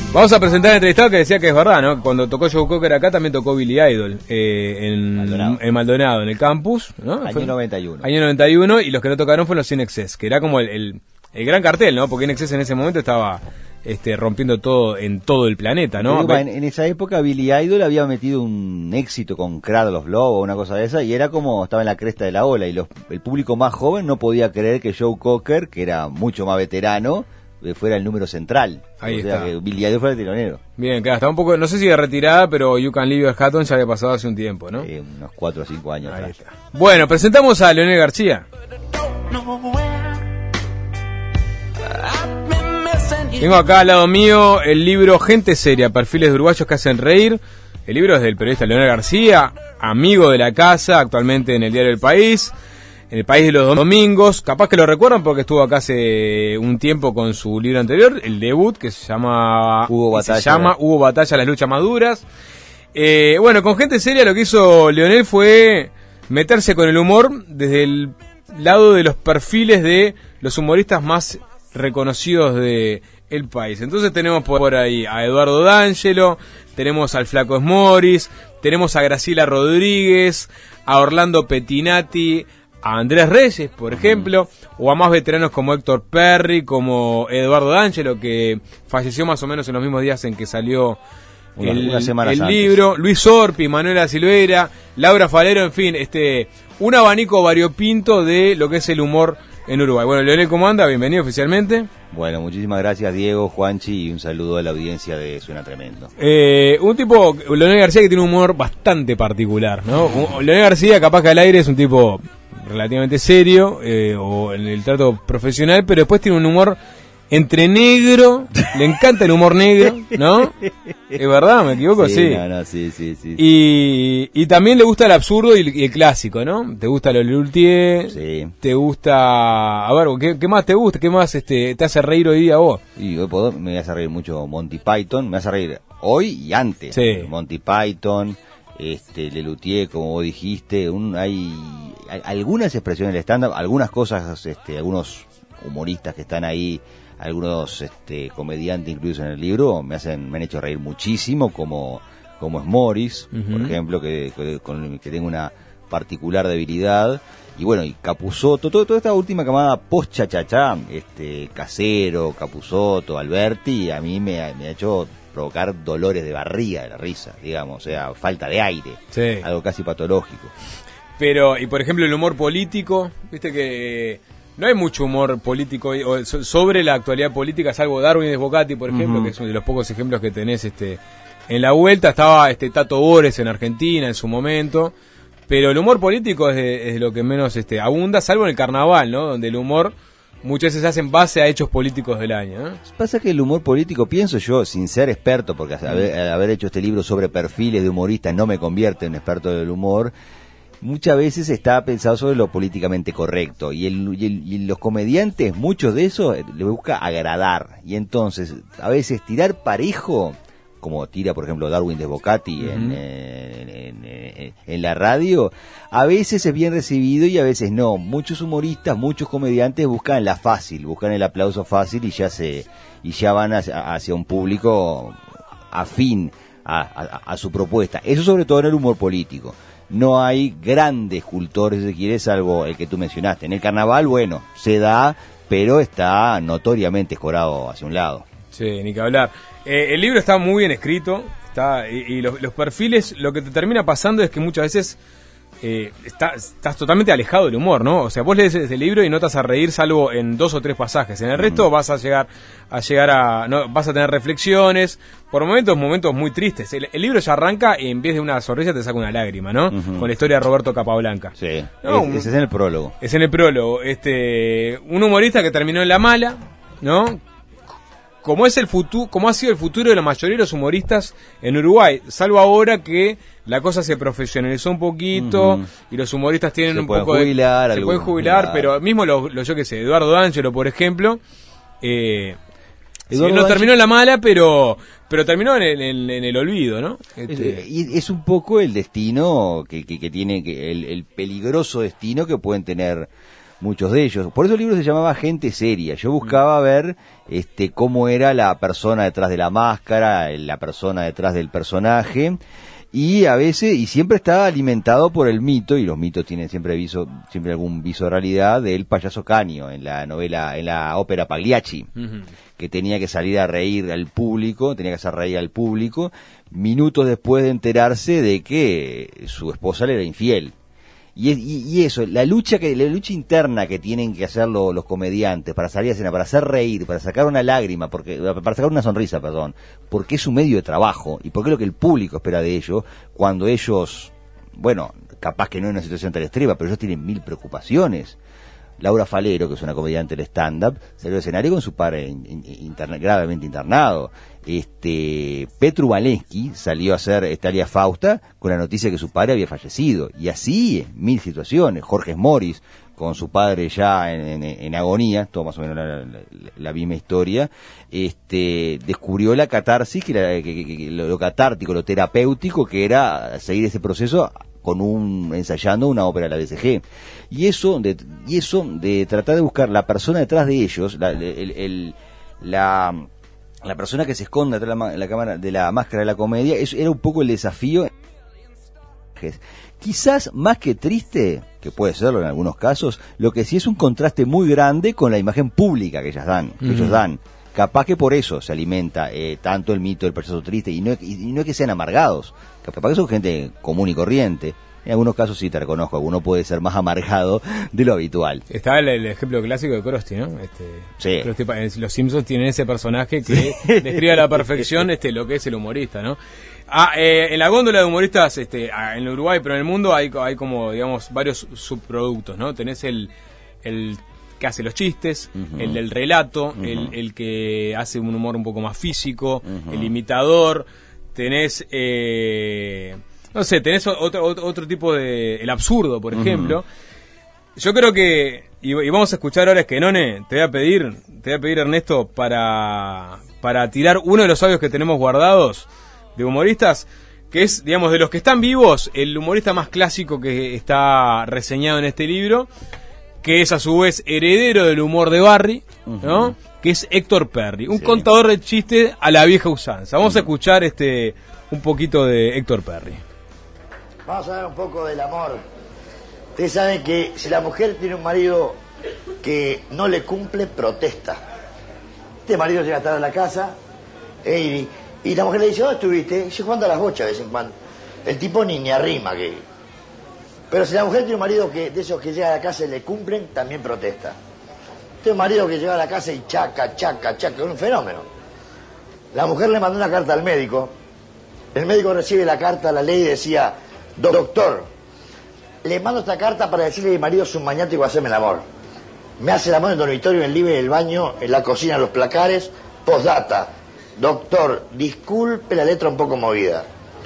Vamos a presentar al entrevistado que decía que es verdad, ¿no? Cuando tocó Joe Cocker acá también tocó Billy Idol en Maldonado, en el campus, ¿no? Año 91. Año 91, y los que no tocaron fueron los INXS, que era como el gran cartel, ¿no? Porque INXS en ese momento estaba rompiendo todo en todo el planeta, ¿no? En esa época Billy Idol había metido un éxito con Cradle of Love o una cosa de esa, y era como estaba en la cresta de la ola, y el público más joven no podía creer que Joe Cocker, que era mucho más veterano, fuera el número central. Ahí sea, está. que Billy Idol fuera el telonero. Bien, claro, estaba un poco, no sé si de retirada, pero You Can Leave Your Hat On ya había pasado hace un tiempo, ¿no? Unos 4 o 5 años Ahí atrás. está. Bueno, presentamos a Leonel García. Tengo acá al lado mío el libro Gente Seria, perfiles de uruguayos que hacen reír. El libro es del periodista Leonel García, amigo de la casa, actualmente en el diario El País, en El País de los Domingos. Capaz que lo recuerdan porque estuvo acá hace un tiempo con su libro anterior, el debut, que se llama Hubo Batalla, las luchas más duras. Bueno, con Gente Seria lo que hizo Leonel fue meterse con el humor desde el lado de los perfiles de los humoristas más reconocidos de El País. Entonces tenemos por ahí a Eduardo D'Angelo, tenemos al Flaco Smoris, tenemos a Graciela Rodríguez, a Orlando Pettinati, a Andrés Reyes, por ejemplo, o a más veteranos como Héctor Perry, como Eduardo D'Angelo, que falleció más o menos en los mismos días en que salió el libro, Luis Orpi, Manuela Silveira, Laura Falero, en fin, un abanico variopinto de lo que es el humor en Uruguay. Bueno, Leonel, ¿cómo anda? Bienvenido oficialmente. Bueno, muchísimas gracias, Diego, Juanchi, y un saludo a la audiencia de Suena Tremendo. Un tipo, Leonel García, que tiene un humor bastante particular, ¿no? Leonel García, capaz que al aire es un tipo relativamente serio, o en el trato profesional, pero después tiene un humor entre negro, le encanta el humor negro, ¿no? ¿Es verdad? ¿Me equivoco? Sí. Sí. Y también le gusta el absurdo y el clásico, ¿no? ¿Te gusta lo Lelutier? Sí. ¿Te gusta? A ver, ¿qué más te gusta? ¿Qué más te hace reír hoy día vos? Y hoy me hace reír mucho Monty Python, me hace reír hoy y antes. Sí. Monty Python, Lelutier, como vos dijiste, hay algunas expresiones del stand-up, algunas cosas, algunos humoristas que están ahí, algunos comediantes incluidos en el libro, me han hecho reír muchísimo, como Smoris, por ejemplo, con el que tengo una particular debilidad. Y bueno, y Capusotto, toda esta última camada post-chachachá, Casero, Capusotto, Alberti, a mí me ha hecho provocar dolores de barriga de la risa, digamos, o sea, falta de aire, sí. Algo casi patológico. Pero, y por ejemplo, el humor político, viste que no hay mucho humor político sobre la actualidad política, salvo Darwin Desbocati, por ejemplo, que es uno de los pocos ejemplos que tenés en la vuelta. Estaba Tato Bores en Argentina en su momento, pero el humor político es de lo que menos abunda, salvo en el carnaval, ¿no? Donde el humor muchas veces se hace en base a hechos políticos del año, ¿no? Pasa que el humor político, pienso yo, sin ser experto, porque haber hecho este libro sobre perfiles de humoristas no me convierte en experto del humor, muchas veces está pensado sobre lo políticamente correcto, y los comediantes, muchos de eso le busca agradar, y entonces a veces tirar parejo, como tira por ejemplo Darwin Desbocati en la radio, a veces es bien recibido y a veces no. Muchos humoristas, muchos comediantes buscan la fácil, buscan el aplauso fácil y ya van hacia un público afín a su propuesta. Eso sobre todo en el humor político. No hay grandes cultores, si quieres, salvo el que tú mencionaste. En el carnaval, bueno, se da, pero está notoriamente escorado hacia un lado. Sí, ni que hablar. El libro está muy bien escrito, y los perfiles, lo que te termina pasando es que muchas veces estás totalmente alejado del humor, ¿no? O sea, vos lees el libro y no te vas a reír salvo en 2 o 3 pasajes. En el resto vas a llegar no, vas a tener reflexiones, por momentos muy tristes. El libro ya arranca y en vez de una sonrisa te saca una lágrima, ¿no? Con la historia de Roberto Capablanca. Sí, ¿No? Ese es en el prólogo. Es en el prólogo. Un humorista que terminó en la mala, ¿no? Como ha sido el futuro de la mayoría de los humoristas en Uruguay, salvo ahora que la cosa se profesionalizó un poquito y los humoristas tienen un poco se pueden jubilar, pero mismo yo qué sé, Eduardo D'Angelo, por ejemplo, no terminó en la mala, pero terminó en el olvido, ¿no? Y es un poco el destino que tiene, el peligroso destino que pueden tener muchos de ellos. Por eso el libro se llamaba Gente Seria. Yo buscaba ver cómo era la persona detrás de la máscara, la persona detrás del personaje, y a veces, y siempre estaba alimentado por el mito, y los mitos tienen siempre algún viso de realidad, del payaso Canio en la ópera Pagliacci, que tenía que salir a reír al público, tenía que hacer reír al público, minutos después de enterarse de que su esposa le era infiel. Y eso, la lucha interna que tienen que hacer los comediantes para salir a escena, para hacer reír, para sacar una lágrima, para sacar una sonrisa, porque es su medio de trabajo y porque es lo que el público espera de ellos, cuando ellos, bueno, capaz que no en una situación tan extrema, pero ellos tienen 1000 preocupaciones. Laura Falero, que es una comediante del stand-up, salió al escenario con su padre gravemente internado. Petru Valensky salió a hacer Estalia Fausta con la noticia de que su padre había fallecido. Y así, 1000 situaciones. Jorge Morris, con su padre ya en agonía, todo más o menos la misma historia, descubrió la catarsis, lo catártico, lo terapéutico, que era seguir ese proceso ensayando una ópera de la BCG. Y eso de tratar de buscar la persona detrás de ellos, la persona que se esconde detrás de la máscara de la comedia, eso era un poco el desafío. Quizás más que triste, que puede serlo en algunos casos, lo que sí es un contraste muy grande con la imagen pública que ellos dan. Capaz que por eso se alimenta tanto el mito del payaso triste, y no es que sean amargados, capaz que son gente común y corriente. En algunos casos sí te reconozco, alguno puede ser más amargado de lo habitual. Está el ejemplo clásico de Krusty, ¿no? Sí. Los Simpsons tienen ese personaje que describe a la perfección lo que es el humorista, ¿no? En la góndola de humoristas, en Uruguay, pero en el mundo hay como, digamos, varios subproductos, ¿no? Tenés el que hace los chistes, el del relato, el que hace un humor un poco más físico, el imitador, tenés tenés otro tipo de... el absurdo, por ejemplo. Yo creo que, y vamos a escuchar ahora Esquenone, te voy a pedir Ernesto, para tirar uno de los audios que tenemos guardados de humoristas, que es, digamos, de los que están vivos, el humorista más clásico que está reseñado en este libro, que es a su vez heredero del humor de Barry, ¿no? Que es Héctor Perry, un contador de chistes a la vieja usanza. Vamos a escuchar un poquito de Héctor Perry. Vamos a hablar un poco del amor. Ustedes saben que si la mujer tiene un marido que no le cumple, protesta. Este marido llega tarde a la casa y la mujer le dice: ¿dónde estuviste? Y dice: jugando a las bochas de vez en cuando. El tipo ni arrima que... Pero si la mujer tiene un marido de esos que llega a la casa y le cumplen, también protesta. Este es un marido que llega a la casa y chaca, es un fenómeno. La mujer le mandó una carta al médico. El médico recibe la carta, la ley decía: doctor, le mando esta carta para decirle a mi marido es un maniático a hacerme el amor. Me hace el amor en el dormitorio, en el living, en el baño, en la cocina, en los placares. Postdata: doctor, disculpe la letra un poco movida.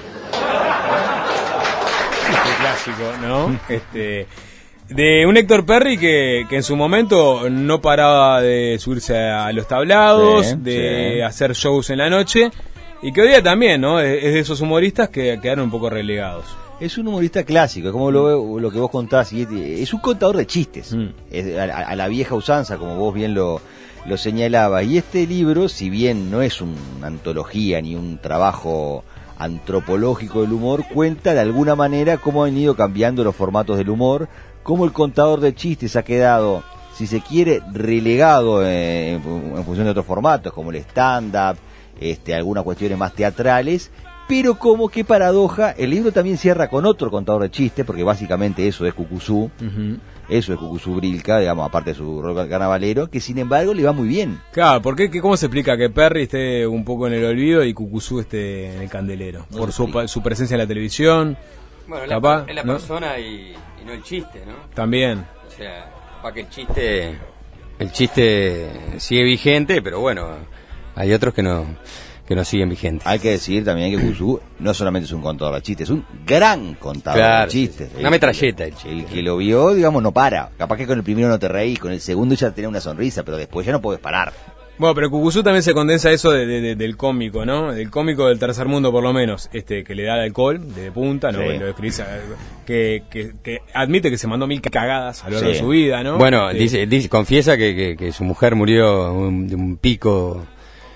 Clásico, ¿no? De un Héctor Perry que en su momento no paraba de subirse a los tablados, hacer shows en la noche, y que hoy día también, ¿no? Es de esos humoristas que quedaron un poco relegados. Es un humorista clásico, es como lo que vos contás, y es un contador de chistes, es a la vieja usanza, como vos bien lo señalabas. Y este libro, si bien no es una antología ni un trabajo antropológico del humor, cuenta de alguna manera cómo han ido cambiando los formatos del humor, cómo el contador de chistes ha quedado, si se quiere, relegado en función de otros formatos, como el stand-up, algunas cuestiones más teatrales, pero como qué paradoja, el libro también cierra con otro contador de chistes, porque básicamente eso es Cucuzú, eso es Cucuzú Brilka, digamos, aparte de su rol carnavalero, que sin embargo le va muy bien. Claro, ¿cómo se explica que Perry esté un poco en el olvido y Cucuzú esté en el candelero? Por su presencia en la televisión. Bueno, capaz, es la ¿no? persona y no el chiste, ¿no? También. O sea, para que el chiste sigue vigente, pero bueno, hay otros que no siguen vigentes. Hay que decir también que Cucuzú no solamente es un contador de chistes, es un gran contador de chistes. Una metralleta el chiste. El que lo vio, digamos, no para. Capaz que con el primero no te reís, con el segundo ya tenés una sonrisa, pero después ya no podés parar. Bueno, pero Cucuzú también se condensa eso del cómico, ¿no? Del cómico del tercer mundo, por lo menos, que le da el alcohol de punta, ¿no? Sí. Lo describís, que admite que se mandó 1000 cagadas a lo largo de su vida, ¿no? Bueno, confiesa que su mujer murió de un pico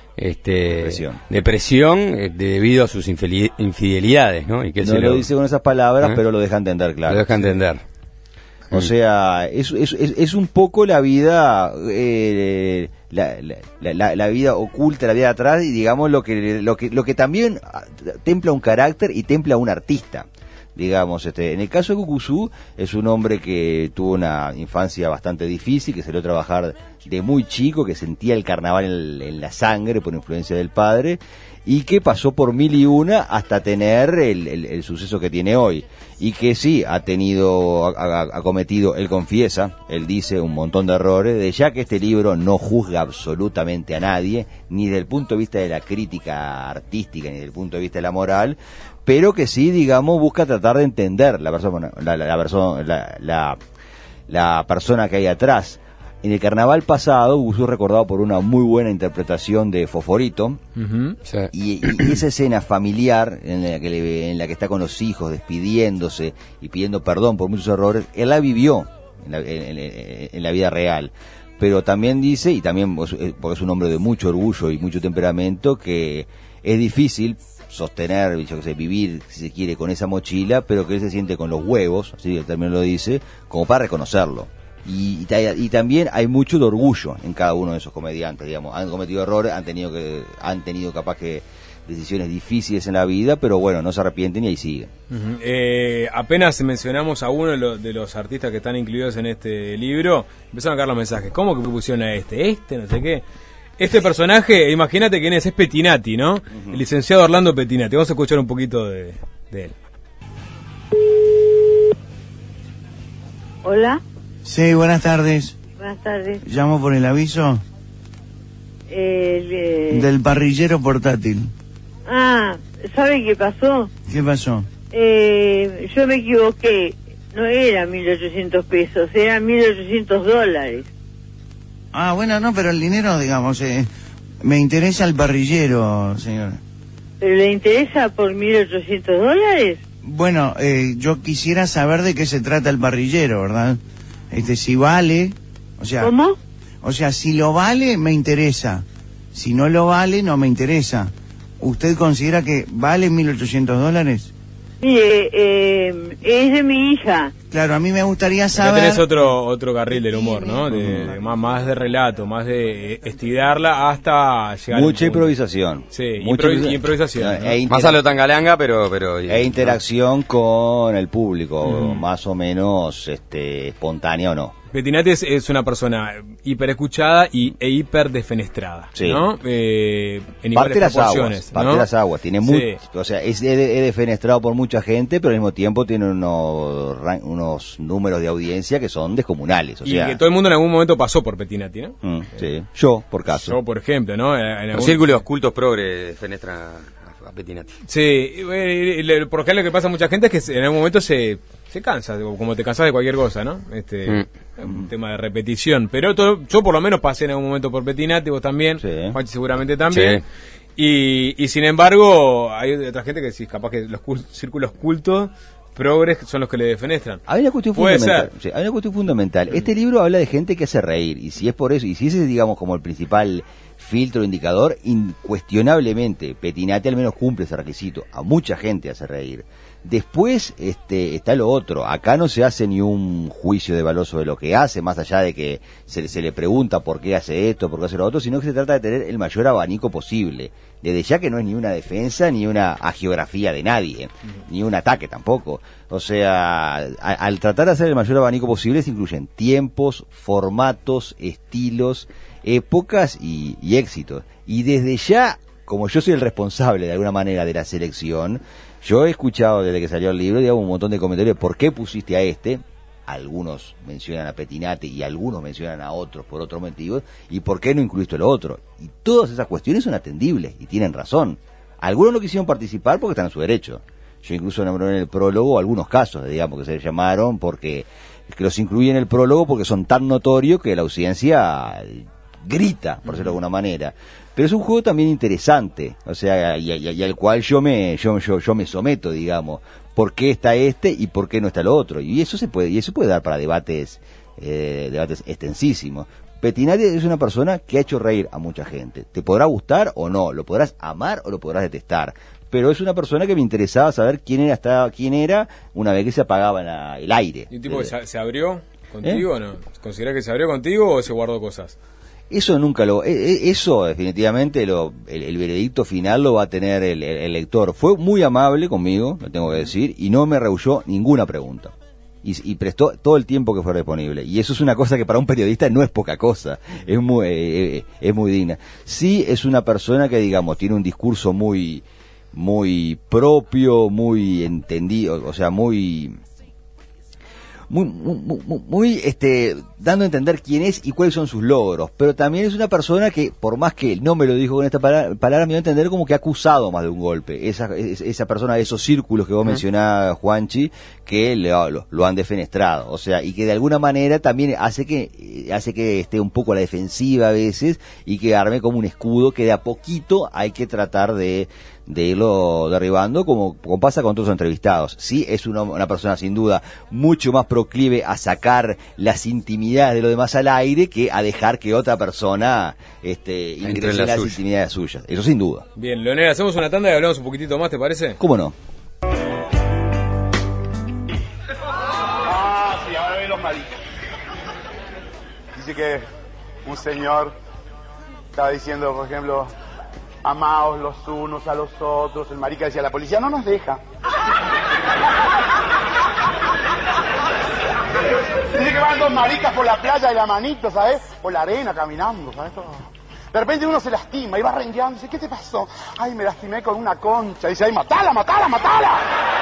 depresión debido a sus infidelidades, ¿no? Y que él No lo dice con esas palabras, pero lo deja entender, claro. Lo deja entender. O sea, es un poco la vida, la vida oculta, la vida de atrás, y digamos lo que también templa un carácter y templa un artista. Digamos, en el caso de Cucuzú, es un hombre que tuvo una infancia bastante difícil, que salió a trabajar de muy chico, que sentía el carnaval en la sangre por influencia del padre, y que pasó por 1001 hasta tener el suceso que tiene hoy. Y que sí, ha cometido, él confiesa, él dice un montón de errores, de ya que este libro no juzga absolutamente a nadie, ni desde el punto de vista de la crítica artística, ni desde el punto de vista de la moral, pero que sí, digamos, busca tratar de entender la persona que hay atrás. En el carnaval pasado, Cucuzú es recordado por una muy buena interpretación de Fosforito, Sí. y esa escena familiar en la que está con los hijos despidiéndose y pidiendo perdón por muchos errores, él la vivió en la vida real. Pero también dice, y también porque es un hombre de mucho orgullo y mucho temperamento, que es difícil sostener, yo que sé, vivir, si se quiere, con esa mochila, pero que él se siente con los huevos, así el término lo dice, como para reconocerlo. Y también hay mucho de orgullo en cada uno de esos comediantes, digamos. Han cometido errores, han tenido capaz que decisiones difíciles en la vida, pero bueno, no se arrepienten y ahí siguen. Apenas mencionamos a uno de los artistas que están incluidos en este libro, empezaron a caer los mensajes. ¿Cómo que propusieron a no sé qué? Este personaje, imagínate quién es Petinati, ¿no? El licenciado Orlando Petinati. Vamos a escuchar un poquito de él. Hola. Sí, buenas tardes. Buenas tardes. Llamo por el aviso del parrillero portátil. ¿Sabe qué pasó? ¿Qué pasó? Yo me equivoqué. No era 1.800 pesos, eran $1.800. Bueno, no, pero el dinero, digamos, me interesa el parrillero, señora. ¿Pero le interesa por $1.800? Bueno, yo quisiera saber de qué se trata el parrillero, ¿verdad? Si vale, o sea... ¿Cómo? O sea, si lo vale, me interesa. Si no lo vale, no me interesa. ¿Usted considera que vale $1.800? Mire, es de mi hija. Claro, a mí me gustaría Acá saber... tenés otro carril del humor, ¿no? Más de relato, más de estirarla hasta llegar Mucha improvisación. Sí, mucha improvisación, ¿no? Más a lo tangalanga, pero interacción con el público, más o menos espontánea o no. Petinati es una persona hiper escuchada e hiper defenestrada, sí. ¿no? En Parte de las aguas, parte de las aguas, tiene o sea, es defenestrado por mucha gente, pero al mismo tiempo tiene unos números de audiencia que son descomunales, y que todo el mundo en algún momento pasó por Petinati, ¿no? Sí, yo, por caso. Yo, por ejemplo, ¿no? Los círculos cultos progre defenestran a Petinati. Sí, porque lo que pasa a mucha gente es que en algún momento se cansa, como te cansas de cualquier cosa, ¿no? Un tema de repetición. Pero yo por lo menos pasé en algún momento por Petinati, vos también, sí. Juanchi seguramente también. Sí. Y sin embargo, hay otra gente que sí, capaz que los círculos cultos progres son los que le defenestran. Hay una cuestión fundamental. Sí, hay una cuestión fundamental. Este libro habla de gente que hace reír, y si es por eso, y si ese es, digamos, como el principal filtro indicador, incuestionablemente Petinati al menos cumple ese requisito. A mucha gente hace reír. Después está lo otro. Acá no se hace ni un juicio de valor sobre lo que hace, más allá de que se le pregunta por qué hace esto, por qué hace lo otro, sino que se trata de tener el mayor abanico posible. Desde ya que no es ni una defensa, ni una agiografía de nadie, ni un ataque tampoco. O sea, al tratar de hacer el mayor abanico posible se incluyen tiempos, formatos, estilos, épocas y éxitos. Y desde ya, como yo soy el responsable de alguna manera de la selección, yo he escuchado desde que salió el libro, digamos, un montón de comentarios de por qué pusiste a algunos mencionan a Petinati y algunos mencionan a otros por otros motivos, y por qué no incluiste lo otro. Y todas esas cuestiones son atendibles y tienen razón. Algunos no quisieron participar porque están en su derecho. Yo incluso nombré en el prólogo algunos casos, digamos, que se llamaron porque que los incluí en el prólogo porque son tan notorios que la audiencia grita, por decirlo de alguna manera. Pero es un juego también interesante, o sea, y al cual yo me someto, digamos. ¿Por qué está este y por qué no está lo otro? Y eso puede dar para debates extensísimos. Pettinati es una persona que ha hecho reír a mucha gente. Te podrá gustar o no, lo podrás amar o lo podrás detestar. Pero es una persona que me interesaba saber quién era una vez que se apagaba el aire. ¿Y un tipo que se abrió contigo o no? ¿Considerás que se abrió contigo o se guardó cosas? Eso nunca eso definitivamente el veredicto final lo va a tener el lector. Fue muy amable conmigo, lo tengo que decir, y no me rehuyó ninguna pregunta. Y prestó todo el tiempo que fue disponible. Y eso es una cosa que para un periodista no es poca cosa, es muy digna. Sí es una persona que, digamos, tiene un discurso muy propio, muy entendido, o sea, muy dando a entender quién es y cuáles son sus logros, pero también es una persona que, por más que no me lo dijo con esta palabra, me dio a entender como que ha acusado más de un golpe, esa persona de esos círculos que vos mencionabas, Juanchi, que lo han defenestrado, o sea, y que de alguna manera también hace que esté un poco a la defensiva a veces, y que arme como un escudo que de a poquito hay que tratar de irlo derribando, como pasa con otros entrevistados. Sí, es una persona sin duda mucho más proclive a sacar las intimidades de los demás al aire que a dejar que otra persona ingrese en las intimidades suyas. Eso sin duda. Bien, Leonel, hacemos una tanda y hablamos un poquitito más, ¿te parece? ¿Cómo no? Sí, ahora ven los maricas. Dice que un señor estaba diciendo, por ejemplo, amaos los unos a los otros. El marica decía, la policía no nos deja. Dice que van dos maricas por la playa de la manito, ¿sabes? Por la arena caminando, ¿sabes? De repente uno se lastima y va rengueando. Dice, ¿qué te pasó? Ay, me lastimé con una concha. Dice, ay, matala, matala, matala.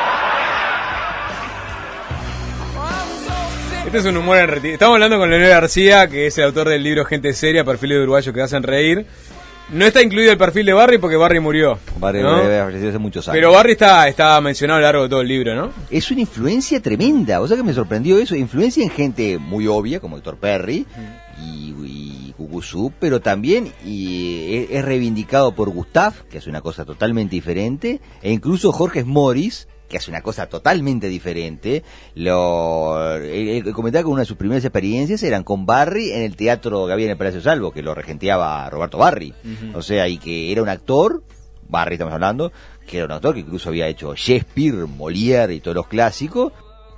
Este es un humor en retiro. Estamos hablando con Leonel García, que es el autor del libro Gente Seria, perfiles de uruguayos que hacen reír. No está incluido el perfil de Barry porque Barry murió. Barry ¿no? hace muchos años. Pero Barry está mencionado a lo largo de todo el libro, ¿no? Es una influencia tremenda. O sea que me sorprendió eso. Influencia en gente muy obvia, como Héctor Perry y Cucuzú, pero también es reivindicado por Gustav, que hace una cosa totalmente diferente, e incluso Jorge Morris, que hace una cosa totalmente diferente. Él comentaba que una de sus primeras experiencias eran con Barry en el teatro que había en el Palacio Salvo, que lo regenteaba Roberto Barry. O sea, y que era un actor, Barry estamos hablando, que era un actor que incluso había hecho Shakespeare, Molière y todos los clásicos.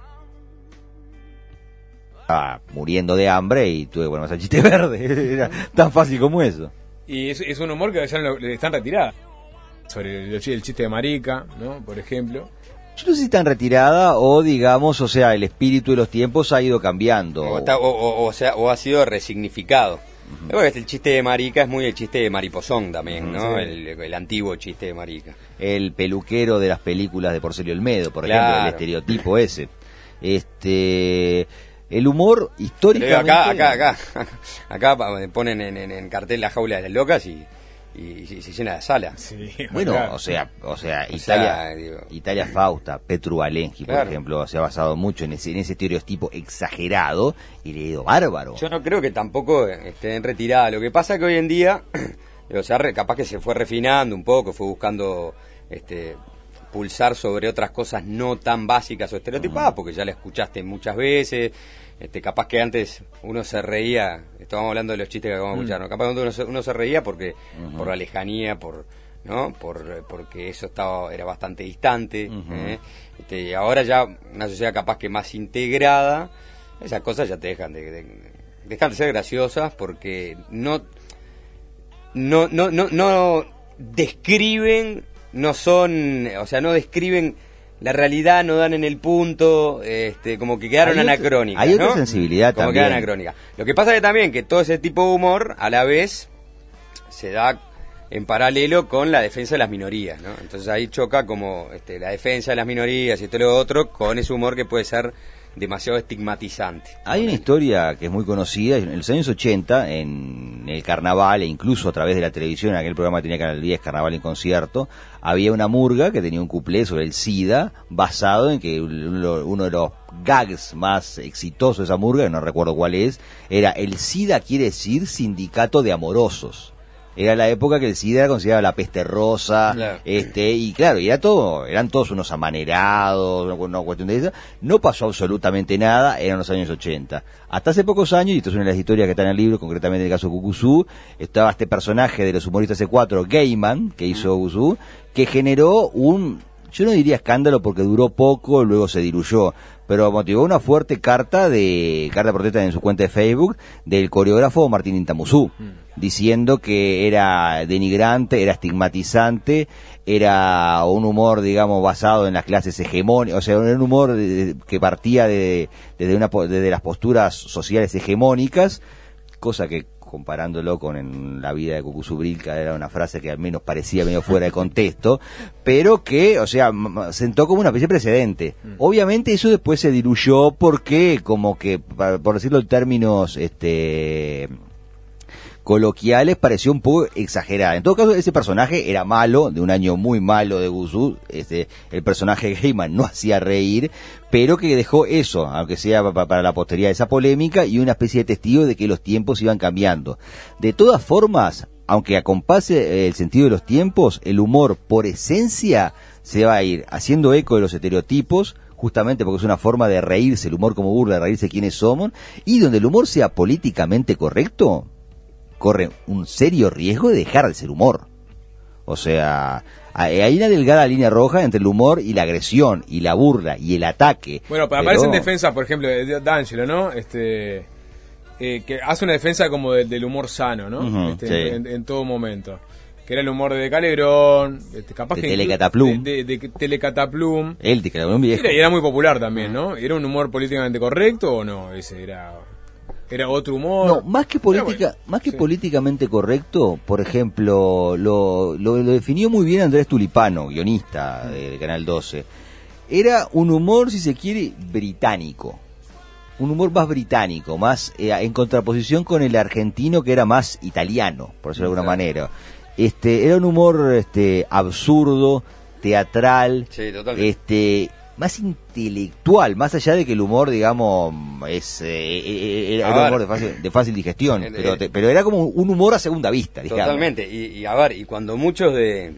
Muriendo de hambre y tuve que ponerme salchite verde. Era tan fácil como eso. Y es un humor que ya están retirados. Sobre el chiste de marica, ¿no? Por ejemplo. Yo no sé si está en retirada o, digamos, o sea, el espíritu de los tiempos ha ido cambiando. O ha sido resignificado. Bueno, el chiste de marica es muy el chiste de mariposón también, ¿no? Sí. El antiguo chiste de marica. El peluquero de las películas de Porcelio Olmedo, por ejemplo, el estereotipo ese. El humor históricamente... Acá ponen en cartel La jaula de las locas y se llena la sala. Sí, bueno, o sea, Italia Fausta, Petru Valengi, por ejemplo, se ha basado mucho en ese estereotipo exagerado y le ha ido bárbaro. Yo no creo que tampoco esté en retirada. Lo que pasa es que hoy en día, o sea, capaz que se fue refinando un poco, fue buscando pulsar sobre otras cosas no tan básicas o estereotipadas, porque ya la escuchaste muchas veces. Capaz que antes uno se reía, estábamos hablando de los chistes que acabamos de escuchar, ¿no? Capaz que uno se reía porque por la lejanía, porque eso era bastante distante. Y ahora ya una sociedad capaz que más integrada, esas cosas ya te dejan de ser graciosas porque no describen, no describen la realidad, no dan en el punto, como que quedaron anacrónicas. Hay otra ¿no? sensibilidad como también. Quedan anacrónicas. Lo que pasa es que también que todo ese tipo de humor a la vez se da en paralelo con la defensa de las minorías, ¿no? Entonces ahí choca como la defensa de las minorías y todo lo otro con ese humor que puede ser demasiado estigmatizante. Hay una historia que es muy conocida, en los años 80, en el carnaval, e incluso a través de la televisión, en aquel programa que tenía Canal 10, Carnaval en Concierto, había una murga que tenía un cuplé sobre el SIDA, basado en que uno de los gags más exitosos de esa murga, que no recuerdo cuál es, era: el SIDA quiere decir sindicato de amorosos. Era la época que el SIDA era considerado la peste rosa, claro. Y claro, y era todo, eran todos unos amanerados, una cuestión de eso. No pasó absolutamente nada, eran los años 80. Hasta hace pocos años, y esto es una de las historias que está en el libro, concretamente en el caso de Cucuzú, estaba este personaje de los humoristas C4, Gaiman, que hizo Cucuzú, que generó yo no diría escándalo porque duró poco, luego se diluyó, pero motivó una fuerte carta de protesta en su cuenta de Facebook del coreógrafo Martín Intamuzú, diciendo que era denigrante, era estigmatizante, era un humor, digamos, basado en las clases hegemónicas, o sea, era un humor que partía desde las posturas sociales hegemónicas, cosa que, comparándolo con la vida de Cucuzú Brilka, era una frase que al menos parecía medio fuera de contexto, pero que, o sea, sentó como una especie de precedente. Obviamente eso después se diluyó porque, como que, por decirlo en términos coloquiales, pareció un poco exagerada. En todo caso, ese personaje era malo, de un año muy malo de Cucuzú. El personaje Gaiman no hacía reír, pero que dejó eso, aunque sea para la posteridad, esa polémica y una especie de testigo de que los tiempos iban cambiando. De todas formas, aunque acompase el sentido de los tiempos, el humor por esencia se va a ir haciendo eco de los estereotipos, justamente porque es una forma de reírse, el humor como burla, de reírse quiénes somos, y donde el humor sea políticamente correcto, corre un serio riesgo de dejar de ser humor. O sea, hay una delgada línea roja entre el humor y la agresión, y la burla, y el ataque. Bueno, pero aparece en defensa, por ejemplo, de D'Angelo, ¿no? Que hace una defensa como del humor sano, ¿no? Uh-huh, sí. en todo momento. Que era el humor de Calegrón, capaz de que Telecataplum. De Telecataplum. El Telecataplum viejo. Y era muy popular también, ¿no? ¿Era un humor políticamente correcto o no? Ese era otro humor. No, más que sí. políticamente correcto, por ejemplo, lo definió muy bien Andrés Tulipano, guionista de Canal 12. Era un humor, si se quiere, británico. Un humor más británico, más en contraposición con el argentino, que era más italiano, por decirlo de alguna manera. Era un humor absurdo, teatral, sí, totalmente. Más intelectual, más allá de que el humor, digamos, era un humor de fácil digestión, pero era como un humor a segunda vista, digamos. Totalmente, y cuando muchos de...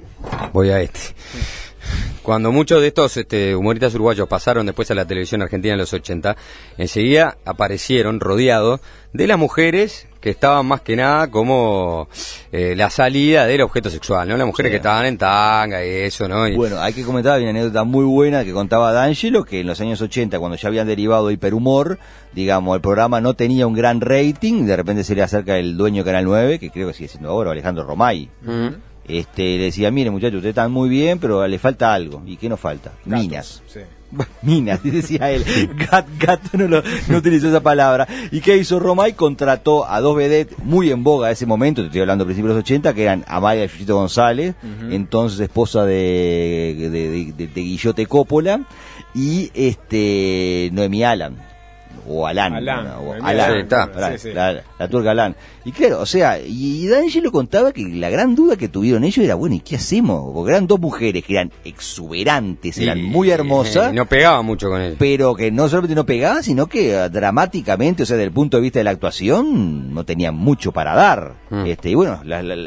Cuando muchos de estos humoristas uruguayos pasaron después a la televisión argentina en los 80, enseguida aparecieron rodeados de las mujeres que estaban más que nada como la salida del objeto sexual, ¿no? Las mujeres que estaban en tanga y eso, ¿no? Bueno, hay que comentar, había una anécdota muy buena que contaba D'Angelo, que en los años 80, cuando ya habían derivado de hiperhumor, digamos, el programa no tenía un gran rating, de repente se le acerca el dueño de Canal 9, que creo que sigue siendo ahora, Alejandro Romay. Uh-huh. Le decía: mire, muchachos, ustedes están muy bien, pero le falta algo. ¿Y qué nos falta? Gatos, minas. Sí. Minas, decía él. Gato no utilizó esa palabra. ¿Y qué hizo Romay? Contrató a dos vedettes muy en boga a ese momento, te estoy hablando de principios de los 80, que eran Amalia Yuyito González, entonces esposa de Guillote Coppola, y Noemí Alan. O Alán. Sí. La turca Alán. Y claro, o sea, y D'Angelo contaba que la gran duda que tuvieron ellos era: bueno, ¿y qué hacemos? Porque eran dos mujeres que eran exuberantes, eran muy hermosas. Y no pegaban mucho con él. Pero que no solamente no pegaban, sino que dramáticamente, o sea, desde el punto de vista de la actuación, no tenían mucho para dar. Y bueno,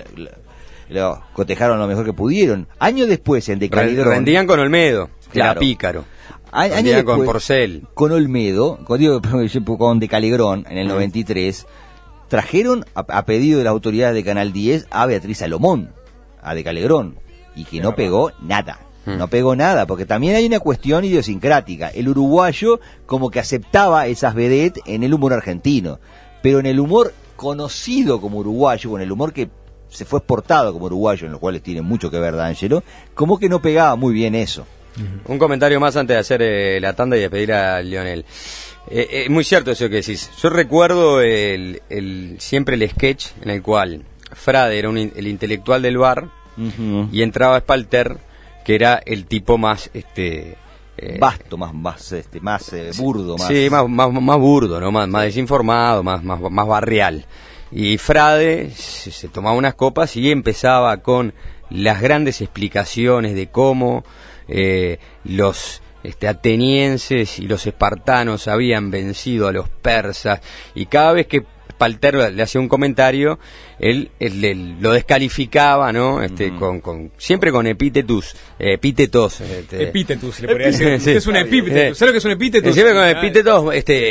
lo cotejaron lo mejor que pudieron. Años después, en De Calegrón, rendían con Olmedo, que claro, era pícaro. Años después, con Porcel. Con Olmedo, con De Calegrón, en el 93, trajeron a pedido de las autoridades de Canal 10 a Beatriz Salomón, a De Calegrón, y que no pegó nada. No pegó nada, porque también hay una cuestión idiosincrática. El uruguayo como que aceptaba esas vedettes en el humor argentino, pero en el humor conocido como uruguayo, con el humor que se fue exportado como uruguayo, en los cuales tiene mucho que ver D'Angelo, como que no pegaba muy bien eso. Un comentario más antes de hacer la tanda y despedir a Lionel. Es muy cierto eso que decís. Yo recuerdo siempre el sketch en el cual Frade era el intelectual del bar, y entraba Spalter, que era el tipo más vasto, más burdo, más... Sí, más burdo, ¿no? Más desinformado, más barrial. Y Frade se tomaba unas copas y empezaba con las grandes explicaciones de cómo los atenienses y los espartanos habían vencido a los persas, y cada vez que Spalter le hacía un comentario, él lo descalificaba, ¿no? Siempre con epítetos. Epítetos, le podría decir. Sí. Es un epíteto. ¿Sabes lo que es un epíteto? Siempre con epítetos,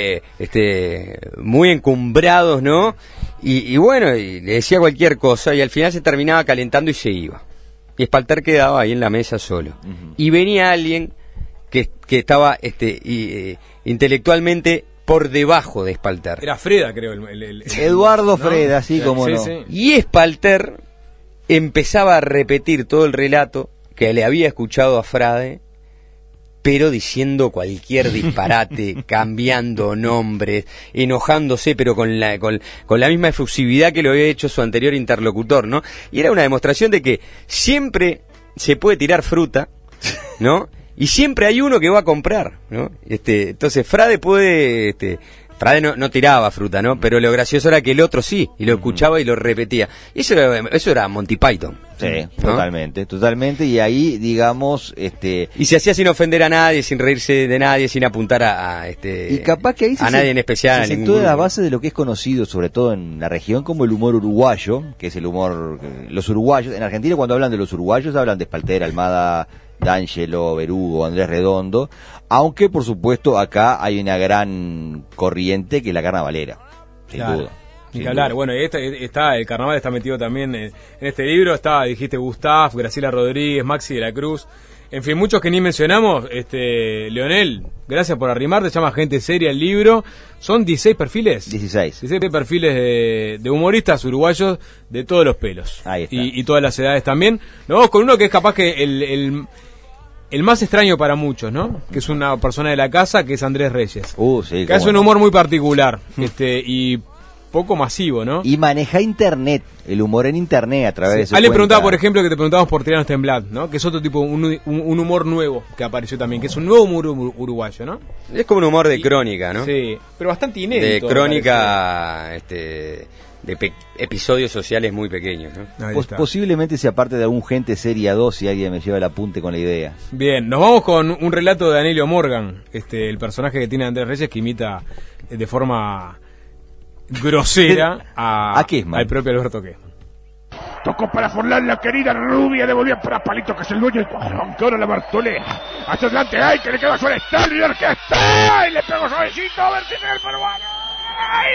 muy encumbrados, ¿no? Y bueno, y le decía cualquier cosa, y al final se terminaba calentando y se iba. Y Spalter quedaba ahí en la mesa solo. Uh-huh. Y venía alguien que estaba intelectualmente por debajo de Spalter. Era Freda, creo. Eduardo Freda, ¿no? Sí, como sí, no. Sí. Y Spalter empezaba a repetir todo el relato que le había escuchado a Frade, pero diciendo cualquier disparate, cambiando nombres, enojándose, pero con la misma efusividad que lo había hecho su anterior interlocutor, ¿no? Y era una demostración de que siempre se puede tirar fruta, ¿no? Y siempre hay uno que va a comprar, ¿no? Entonces Frade Frade no tiraba fruta, ¿no? Pero lo gracioso era que el otro sí, y lo escuchaba y lo repetía. Y eso era Monty Python. Sí, ¿no? Totalmente, y ahí, digamos, y se hacía sin ofender a nadie, sin reírse de nadie, sin apuntar y capaz que ahí a nadie en especial. Se sentó en la base de lo que es conocido, sobre todo en la región, como el humor uruguayo, que es el humor... Los uruguayos, en Argentina cuando hablan de los uruguayos, hablan de Spalter, Almada, D'Angelo, Berugo, Andrés Redondo, aunque por supuesto acá hay una gran corriente que es la carnavalera, sin duda. Ni que hablar, bueno, y el carnaval está metido también en este libro, dijiste Gustav, Graciela Rodríguez, Maxi de la Cruz, en fin, muchos que ni mencionamos. Leonel, gracias por arrimarte, se llama Gente Seria el libro, son 16 perfiles. 16 perfiles de humoristas uruguayos de todos los pelos. Ahí está. Y todas las edades también. Nos vamos con uno que es capaz que el más extraño para muchos, ¿no? Que es una persona de la casa, que es Andrés Reyes. Sí, que hace un humor muy particular, y poco masivo, ¿no? Y maneja internet, el humor en internet a través de su le cuenta. preguntaba, por ejemplo, que te preguntamos por Tiranos Temblad, ¿no? Que es otro tipo, un humor nuevo que apareció también, que es un nuevo humor uruguayo, ¿no? Es como un humor de crónica, ¿no? Sí, pero bastante inédito. De crónica, episodios sociales muy pequeños, ¿no? Posiblemente sea parte de algún Gente Seria 2, si alguien me lleva el apunte con la idea. Bien, nos vamos con un relato de Anelio Morgan, el personaje que tiene Andrés Reyes, que imita de forma grosera a Kesman, al propio Alberto Kesman. Tocó para Forlán, la querida rubia, devolvía para Palito, que es el dueño del cuadro, aunque ahora la Bartolea. Hacia adelante, ¡ay! Que le queda suave está el líder que está, y le pegó suavecito, a ver si tiene el peruano. ¡Ay!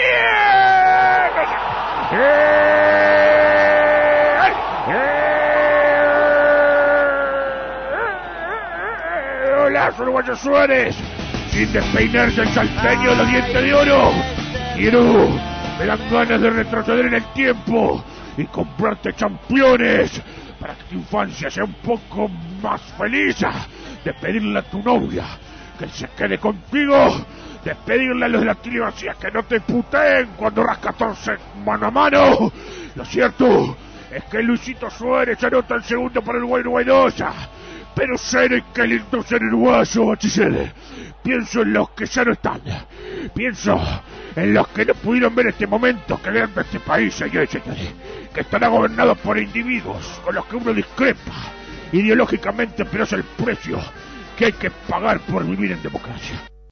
Hola, uruguayo Suárez, sin despeinarse el salteño de los dientes de oro. Me dan ganas de retroceder en el tiempo y comprarte championes para que tu infancia sea un poco más feliz, de pedirle a tu novia que se quede contigo, de pedirle a los de la García que no te puteen cuando ras 14 mano a mano. Lo cierto es que Luisito Suárez anota el segundo para Uruguay 2, pero sé que lindo ser uruguayo, bachiller. Pienso en los que ya no están, pienso en los que no pudieron ver este momento que vean de este país, señores y señores, que estará gobernado por individuos con los que uno discrepa ideológicamente, pero es el precio que hay que pagar por vivir en democracia.